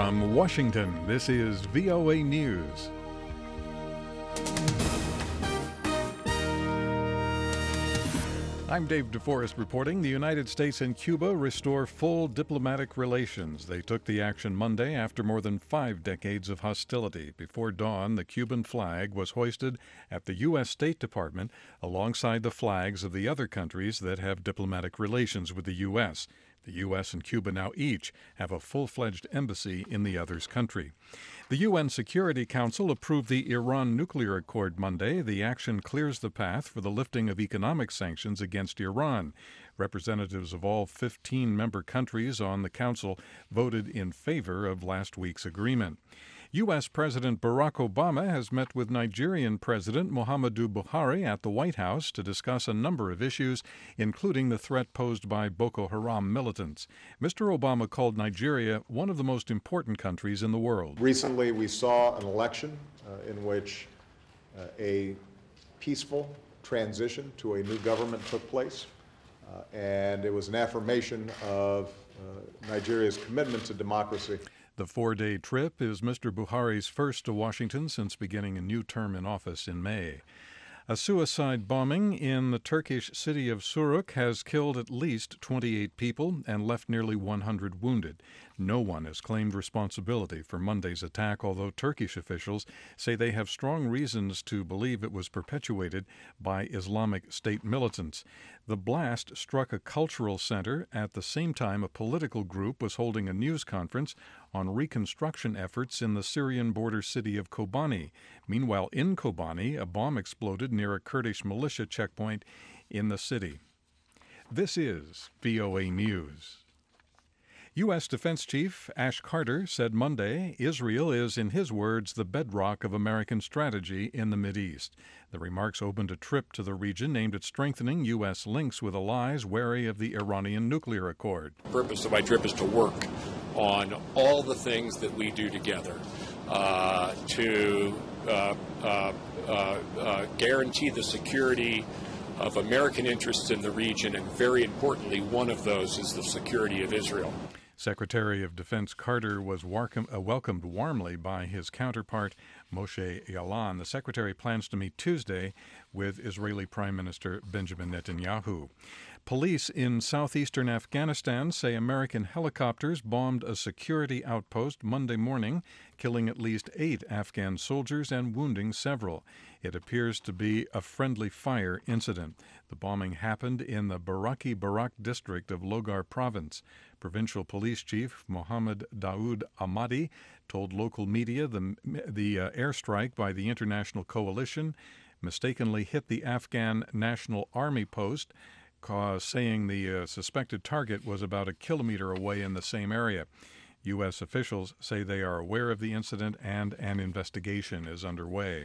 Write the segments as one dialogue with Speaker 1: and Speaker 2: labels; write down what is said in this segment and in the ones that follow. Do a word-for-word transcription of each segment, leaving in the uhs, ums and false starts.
Speaker 1: From Washington, this is V O A News. I'm Dave DeForest reporting. The United States and Cuba restore full diplomatic relations. They took the action Monday after more than five decades of hostility. Before dawn, the Cuban flag was hoisted at the U S State Department alongside the flags of the other countries that have diplomatic relations with the U S. The U S and Cuba now each have a full-fledged embassy in the other's country. The U N Security Council approved the Iran nuclear accord Monday. The action clears the path for the lifting of economic sanctions against Iran. Representatives of all fifteen member countries on the council voted in favor of last week's agreement. U S. President Barack Obama has met with Nigerian President Muhammadu Buhari at the White House to discuss a number of issues, including the threat posed by Boko Haram militants. Mister Obama called Nigeria one of the most important countries in the world.
Speaker 2: Recently, we saw an election uh, in which uh, a peaceful transition to a new government took place, uh, and it was an affirmation of uh, Nigeria's commitment to democracy.
Speaker 1: The four-day trip is Mister Buhari's first to Washington since beginning a new term in office in May. A suicide bombing in the Turkish city of Suruk has killed at least twenty-eight people and left nearly one hundred wounded. No one has claimed responsibility for Monday's attack, although Turkish officials say they have strong reasons to believe it was perpetuated by Islamic State militants. The blast struck a cultural center at the same time a political group was holding a news conference on reconstruction efforts in the Syrian border city of Kobani. Meanwhile, in Kobani, a bomb exploded near a Kurdish militia checkpoint in the city. This is V O A News. U S. Defense Chief Ash Carter said Monday Israel is, in his words, the bedrock of American strategy in the Mideast. The remarks opened a trip to the region aimed at strengthening U S links with allies wary of the Iranian nuclear accord.
Speaker 3: The purpose of my trip is to work on all the things that we do together uh, to uh, uh, uh, uh, guarantee the security of American interests in the region, and very importantly, one of those is the security of Israel.
Speaker 1: Secretary of Defense Carter was welcome, uh, welcomed warmly by his counterpart, Moshe Yaalon. The secretary plans to meet Tuesday with Israeli Prime Minister Benjamin Netanyahu. Police in southeastern Afghanistan say American helicopters bombed a security outpost Monday morning, killing at least eight Afghan soldiers and wounding several. It appears to be a friendly fire incident. The bombing happened in the Baraki Barak district of Logar province. Provincial Police Chief Mohammed Daoud Ahmadi told local media the, the uh, airstrike by the International Coalition mistakenly hit the Afghan National Army post, cause, saying the uh, suspected target was about a kilometer away in the same area. U S officials say they are aware of the incident and an investigation is underway.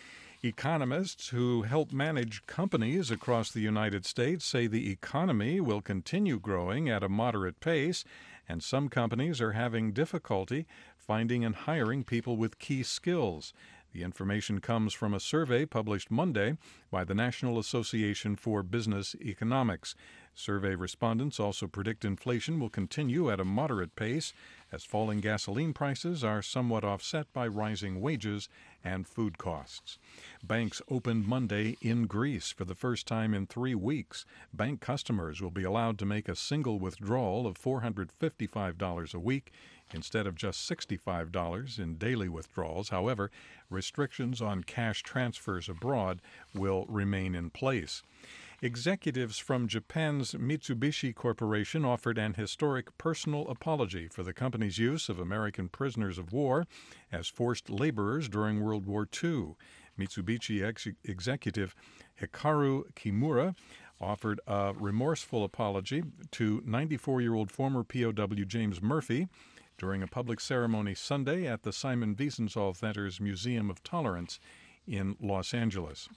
Speaker 1: Economists who help manage companies across the United States say the economy will continue growing at a moderate pace, and some companies are having difficulty finding and hiring people with key skills. The information comes from a survey published Monday by the National Association for Business Economics. Survey respondents also predict inflation will continue at a moderate pace as falling gasoline prices are somewhat offset by rising wages and food costs. Banks opened Monday in Greece for the first time in three weeks. Bank customers will be allowed to make a single withdrawal of four hundred fifty-five dollars a week instead of just sixty-five dollars in daily withdrawals. However, restrictions on cash transfers abroad will remain in place. Executives from Japan's Mitsubishi Corporation offered an historic personal apology for the company's use of American prisoners of war as forced laborers during World War Two. Mitsubishi ex- executive Hikaru Kimura offered a remorseful apology to ninety-four-year-old former P O W James Murphy during a public ceremony Sunday at the Simon Wiesenthal Center's Museum of Tolerance in Los Angeles.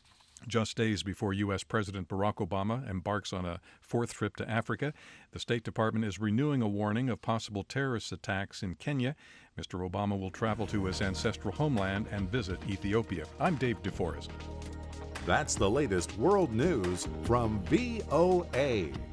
Speaker 1: Just days before U S. President Barack Obama embarks on a fourth trip to Africa, the State Department is renewing a warning of possible terrorist attacks in Kenya. Mister Obama will travel to his ancestral homeland and visit Ethiopia. I'm Dave DeForest.
Speaker 4: That's the latest world news from V O A.